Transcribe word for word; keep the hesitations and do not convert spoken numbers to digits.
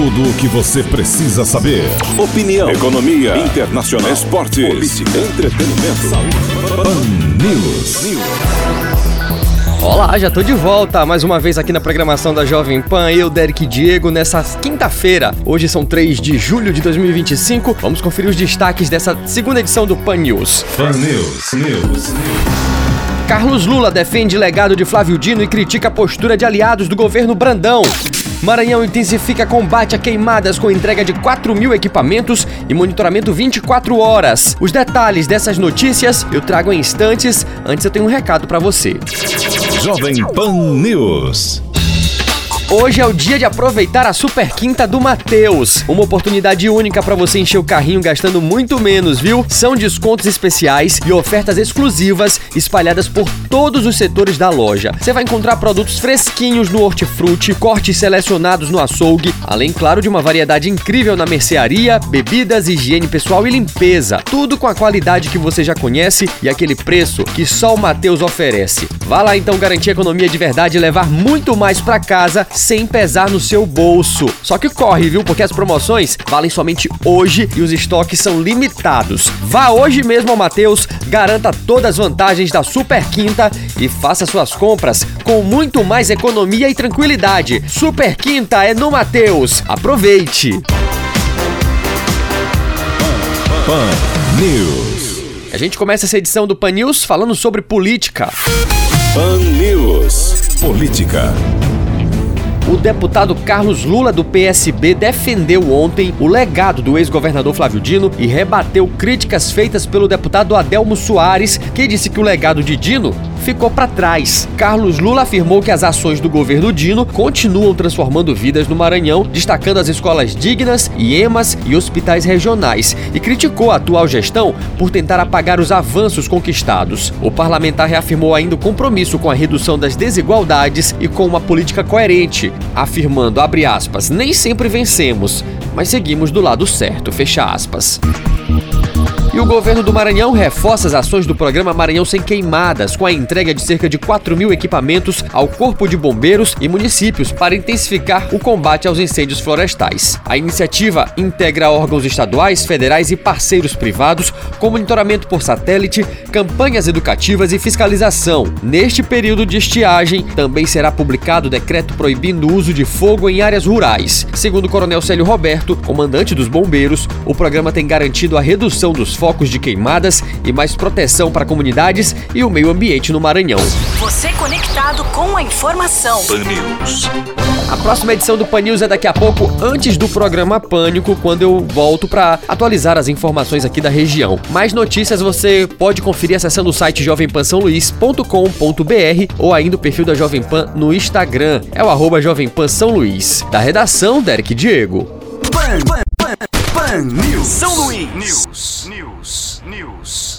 Tudo o que você precisa saber. Opinião, economia, internacional, esportes, política, entretenimento. Pan News. Olá, já tô de volta mais uma vez aqui na programação da Jovem Pan, eu, Derek Diego, nessa quinta-feira. Hoje são três de julho de dois mil e vinte e cinco. Vamos conferir os destaques dessa segunda edição do Pan News. Pan News, News. Carlos Lula defende legado de Flávio Dino e critica a postura de aliados do governo Brandão. Maranhão intensifica combate a queimadas com entrega de quatro mil equipamentos e monitoramento vinte e quatro horas. Os detalhes dessas notícias eu trago em instantes. Antes eu tenho um recado para você. Jovem Pan News. Hoje é o dia de aproveitar a Super Quinta do Mateus. Uma oportunidade única para você encher o carrinho gastando muito menos, viu? São descontos especiais e ofertas exclusivas espalhadas por todos os setores da loja. Você vai encontrar produtos fresquinhos no hortifruti, cortes selecionados no açougue, além, claro, de uma variedade incrível na mercearia, bebidas, higiene pessoal e limpeza. Tudo com a qualidade que você já conhece e aquele preço que só o Mateus oferece. Vá lá então garantir economia de verdade e levar muito mais para casa sem pesar no seu bolso. Só que corre, viu? Porque as promoções valem somente hoje e os estoques são limitados. Vá hoje mesmo ao Mateus, garanta todas as vantagens da Super Quinta e faça suas compras com muito mais economia e tranquilidade. Super Quinta é no Mateus. Aproveite! Pan News. A gente começa essa edição do Pan News falando sobre política. Pan News. Política. O deputado Carlos Lula, do P S B, defendeu ontem o legado do ex-governador Flávio Dino e rebateu críticas feitas pelo deputado Adelmo Soares, que disse que o legado de Dino ficou para trás. Carlos Lula afirmou que as ações do governo Dino continuam transformando vidas no Maranhão, destacando as escolas dignas, I E M As e hospitais regionais, e criticou a atual gestão por tentar apagar os avanços conquistados. O parlamentar reafirmou ainda o compromisso com a redução das desigualdades e com uma política coerente, afirmando, abre aspas, nem sempre vencemos, mas seguimos do lado certo, fecha aspas. E o governo do Maranhão reforça as ações do programa Maranhão Sem Queimadas, com a entrega de cerca de quatro mil equipamentos ao Corpo de Bombeiros e municípios para intensificar o combate aos incêndios florestais. A iniciativa integra órgãos estaduais, federais e parceiros privados, com monitoramento por satélite, campanhas educativas e fiscalização. Neste período de estiagem, também será publicado o decreto proibindo o uso de fogo em áreas rurais. Segundo o coronel Célio Roberto, comandante dos bombeiros, o programa tem garantido a redução dos focos de queimadas e mais proteção para comunidades e o meio ambiente no Maranhão. Você conectado com a informação. Pan News. A próxima edição do Pan News é daqui a pouco, antes do programa Pânico, quando eu volto para atualizar as informações aqui da região. Mais notícias você pode conferir acessando o site jovem pan são luís ponto com ponto br ou ainda o perfil da Jovem Pan no Instagram. É o arroba Jovem Pan São Luís. Da redação, Derek Diego. Pan, Pan, Pan, Pan News. São Luís. News. News. News.